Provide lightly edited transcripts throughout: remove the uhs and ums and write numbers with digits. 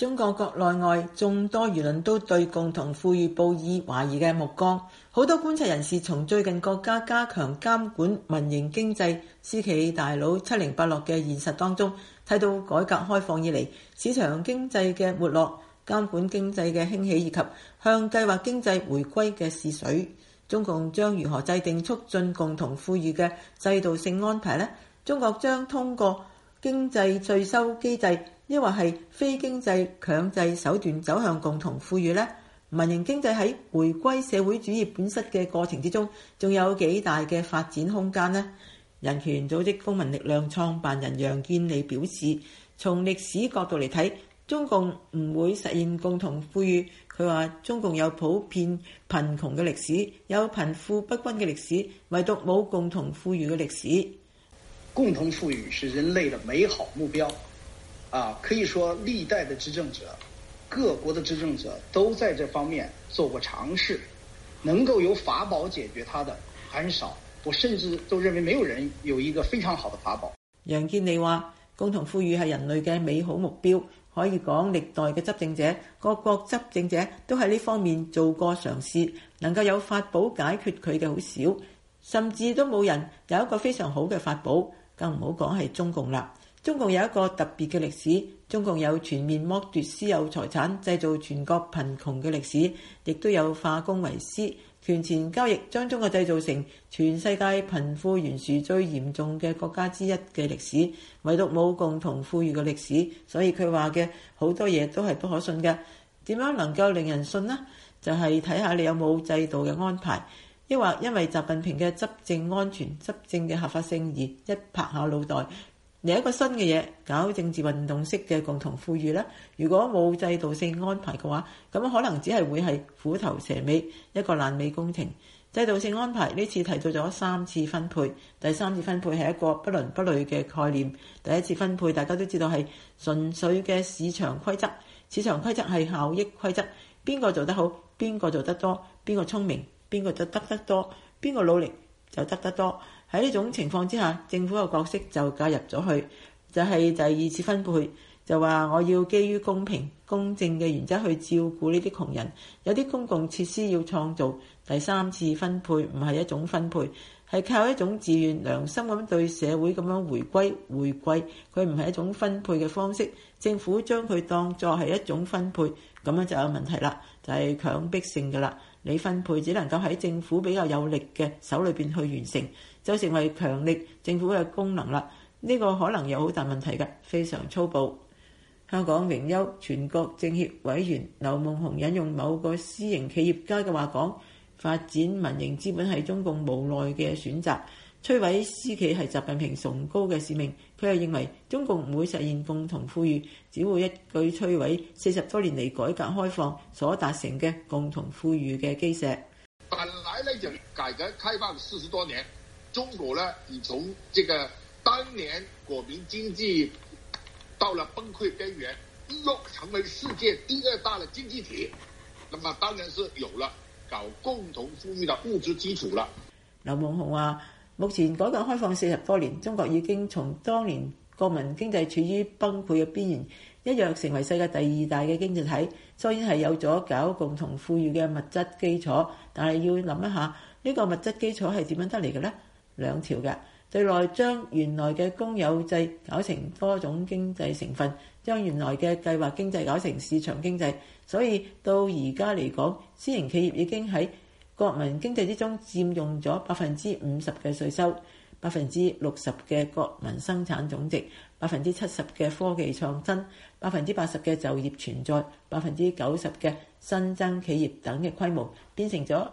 中國國內外眾多輿論都對共同富裕報以懷疑嘅目光，好多觀察人士從最近國家加強監管民營經濟、私企大佬七零八落嘅現實當中，睇到改革開放以嚟市場經濟嘅沒落、監管經濟嘅興起以及向計劃經濟回歸嘅試水。中共將如何制定促進共同富裕嘅制度性安排呢？中國將通過經濟稅收機制，抑或係非經濟強制手段走向共同富裕呢？民營經濟喺回歸社會主義本質嘅過程之中，仲有幾大嘅發展空間呢？人權組織公民力量創辦人楊建利表示，從歷史角度嚟睇，中共唔會實現共同富裕。佢話中共有普遍貧窮嘅歷史，有貧富不均嘅歷史，唯獨冇共同富裕嘅歷史。 共同富裕是人類的美好目標，可以說歷代的執政者，各國的執政者都在這方面做過嘗試，能夠有法寶解決它的很少，我甚至都認為沒有人有一個非常好的法寶。 楊建利話，共同富裕係人類嘅美好目標，可以講歷代嘅執政者，各國執政者都喺呢方面做過嘗試，能夠有法寶解決佢嘅好少，甚至都冇人有一個非常好嘅法寶，更唔好講係中共啦。中共有一個特別嘅歷史，中共有全面剝奪私有財產、製造全國貧窮嘅歷史，亦都有化公為私、權錢交易，將中國製造成全世界貧富懸殊最嚴重嘅國家之一嘅歷史，唯獨冇共同富裕嘅歷史。所以佢話嘅好多嘢都係不可信嘅。點樣能夠令人信呢？就係睇下你有冇制度嘅安排，抑或因為習近平嘅執政安全、執政嘅合法性而一拍下腦袋嚟一個新嘅嘢，搞政治運動式嘅共同富裕呢？如果冇制度性安排嘅話，咁可能只係會係虎頭蛇尾，一個爛尾工程。制度性安排呢次提到咗3次分配，第3次分配係一個不倫不類嘅概念。第一次分配大家都知道係純粹嘅市場規則，市場規則係效益規則，邊個做得好，邊個做得多，邊個聰明，邊個就得多，邊個努力就得多。喺呢種情況之下，政府嘅角色就介入咗去，就係第2次分配，就話我要基於公平公正嘅原則去照顧呢啲窮人，有啲公共設施要創造。第3次分配唔係一種分配，係靠一種自願良心咁對社會咁樣回歸，佢唔係一種分配嘅方式，政府將佢當作係一種分配，咁樣就有問題啦，就係強迫性㗎啦。你分配只能夠喺政府比較有力嘅手裏邊去完成，就成為強力政府嘅功能啦。呢個可能有好大問題嘅，非常粗暴。香港榮休全國政協委員劉夢熊引用某個私營企業家嘅話講，發展民營資本係中共無奈嘅選擇，摧毀私企係習近平崇高嘅使命。佢又認為中共唔會實現共同富裕，只會一舉摧毀40多年嚟改革開放所達成嘅共同富裕嘅基石。 本來嚟講，改革開放40多年，中國呢已從這個當年國民經濟到了崩潰邊緣，又成為世界第2大的經濟體，那麼當然是有了搞共同富裕的物質基礎了。 劉夢熊話：目前改革開放40多年，中國已經從當年國民經濟處於崩潰嘅邊緣，一躍成為世界第2大嘅經濟體。當然係有咗搞共同富裕嘅物質基礎，但係要諗一下呢個物質基礎係點樣得嚟嘅呢？2條嘅。對內將原來嘅公有制搞成多種經濟成分，將原來嘅計劃經濟搞成市場經濟，所以到而家嚟講，私營企業已經喺國民經濟之中佔用咗50%嘅稅收，60%嘅國民生產總值，70%嘅科技創新，80%嘅就業存在，90%嘅新增企業等嘅規模，變成咗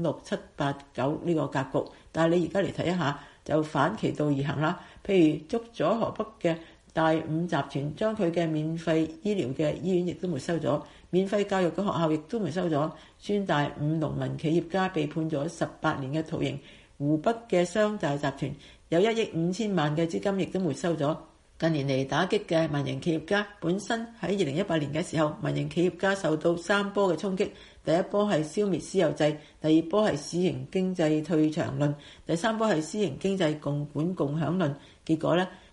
5、6、7、8、9呢個格局。但係你而家嚟睇一下，就反其道而行啦。譬如捉咗河北嘅大五集團，將佢嘅免費醫療嘅醫院亦都沒收咗，免費教育嘅學校亦都沒收咗。孫大五農民企業家被判咗18年嘅徒刑。湖北嘅商大集團有1億5千萬嘅資金亦都沒收咗。近年嚟打擊嘅民營企業家，本身喺2018年嘅時候，民營企業家受到3波嘅衝擊。第一波係消滅私有制，第二波係市營經濟退場論，第三波係私營經濟共管共享論。結果呢，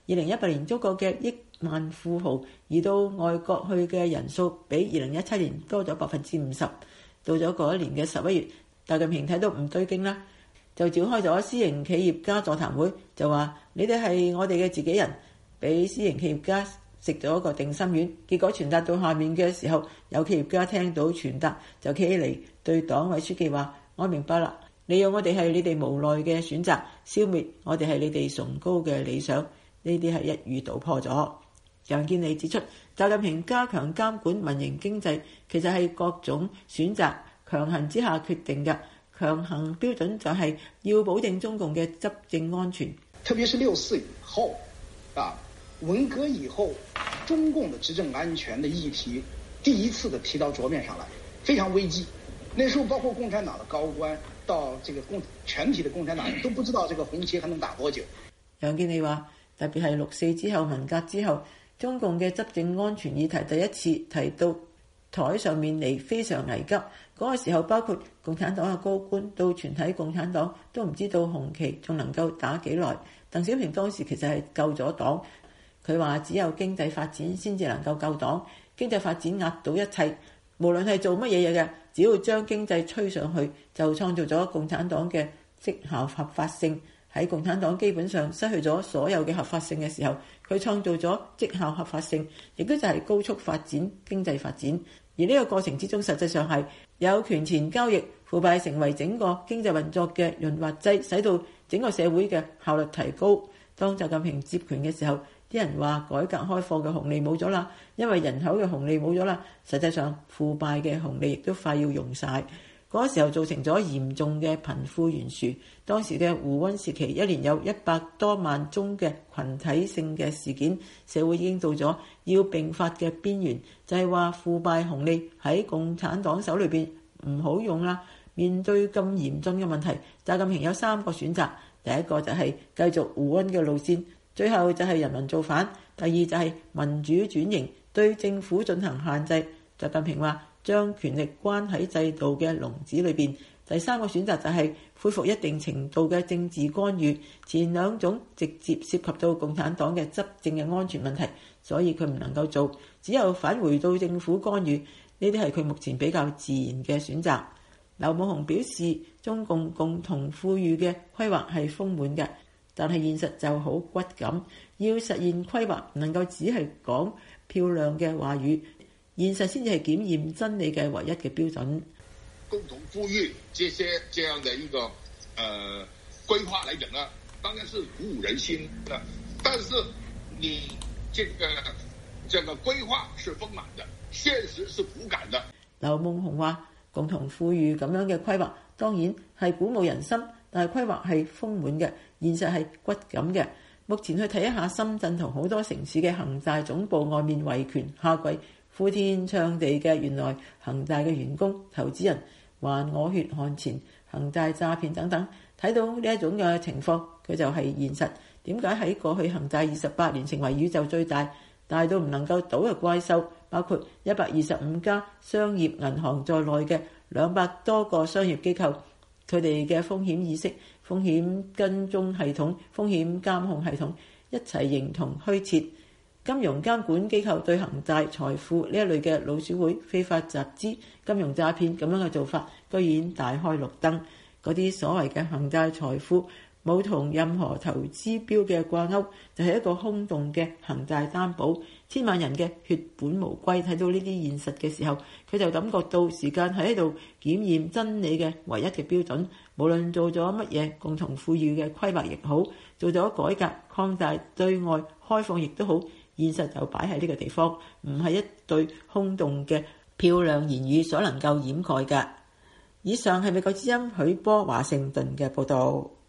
2018年中國嘅億萬富豪移到外國去嘅人數比2017年多咗50%。到咗嗰一年嘅11月，習近平睇到唔對勁啦，就召開咗私營企業家座談會，就話你哋係我哋嘅自己人，俾私營企業家食咗個定心丸。結果傳達到下面嘅時候，有企業家聽到傳達就企起嚟對黨委書記話：我明白啦，利用我哋係你哋無奈嘅選擇，消滅我哋係你哋崇高嘅理想。呢啲係一語道破咗。楊建利指出，習近平加強監管民營經濟，其實係各種選擇強行之下決定嘅。強行標準就係要保證中共嘅執政安全。 特別是6·4以後，文革以後，中共的執政安全的議題第一次的提到桌面上來，非常危機。那時候包括共產黨的高官到這個全體的共產黨人都不知道這個紅旗還能打多久。 楊建利話，特別係6·4之後文革之後，中共嘅執政安全議題第一次提到台上面嚟，非常危急。嗰個時候，包括共產黨嘅高官到全體共產黨都唔知道紅旗仲能夠打幾耐。鄧小平當時其實係救咗黨，佢話只有經濟發展先至能夠救黨，經濟發展壓倒一切，無論係做乜嘢嘅，只要將經濟吹上去，就創造咗共產黨嘅績效合法性。喺共產黨基本上失去咗所有嘅合法性嘅時候，佢創造咗績效合法性，亦都就係高速發展經濟發展。而呢個過程之中，實際上係有權錢交易，腐敗成為整個經濟運作嘅潤滑劑，使到整個社會嘅效率提高。當習近平接權嘅時候，啲人話改革開放嘅紅利冇咗啦，因為人口嘅紅利冇咗啦。實際上腐敗嘅紅利亦都快要用晒。嗰時候造成咗嚴重嘅貧富懸殊。當時嘅胡溫時期，一年有100多萬宗嘅群體性嘅事件，社會已經到咗要併發嘅邊緣，就係話腐敗紅利喺共產黨手裏邊唔好用啦。面對咁嚴峻嘅問題，習近平有3個選擇。第一個就係繼續胡溫嘅路線，最後就係人民造反。第二就係民主轉型，對政府進行限制。習近平話將權力關喺制度嘅籠子裏邊。第3個選擇就係恢復一定程度嘅政治干預。前2種直接涉及到共產黨嘅執政嘅安全問題，所以佢唔能夠做，只有返回到政府干預。呢啲係佢目前比較自然嘅選擇。劉武雄表示，中共共同富裕嘅規劃係豐滿嘅，但係現實就好骨感。要實現規劃，唔能夠只係講漂亮嘅話語，現實先至係檢驗真理嘅唯一嘅標準。 共同富裕這樣的一個規劃來講呢，當然是鼓舞人心的，但是你這個規劃是豐滿的，現實是骨感的。 劉夢熊話，共同富裕咁樣嘅規劃當然係鼓舞人心，但係規劃係豐滿嘅，現實係骨感嘅。目前去睇一下深圳同好多城市嘅恒大總部外面維權下跪呼天搶地嘅，原來恒大嘅員工投資人還我血汗錢、恒大詐騙等等，睇到呢一種嘅情況，佢就係現實。點解喺過去恒大28年成為宇宙最大到唔能夠倒嘅怪獸，包括125家商業銀行在內嘅200多個商業機構，佢哋嘅風險意識、風險跟蹤系統、風險監控系統一齊形同虛設。金融監管機構對恒大財富呢一類嘅老鼠會、非法集資、金融詐騙咁樣嘅做法，居然大開綠燈。嗰啲所謂嘅恒大財富冇同任何投資標嘅掛鈎，就係一個空洞嘅恒大擔保。千萬人嘅血本無歸，睇到呢啲現實嘅時候，佢就感覺到時間係喺度檢驗真理嘅唯一嘅標準。無論做咗乜嘢共同富裕嘅規劃亦好，做咗改革擴大對外開放亦都好，現實就擺喺呢個地方，唔係一對空洞嘅漂亮言語所能夠掩蓋嘅。以上係美國之音許波華盛頓嘅報導。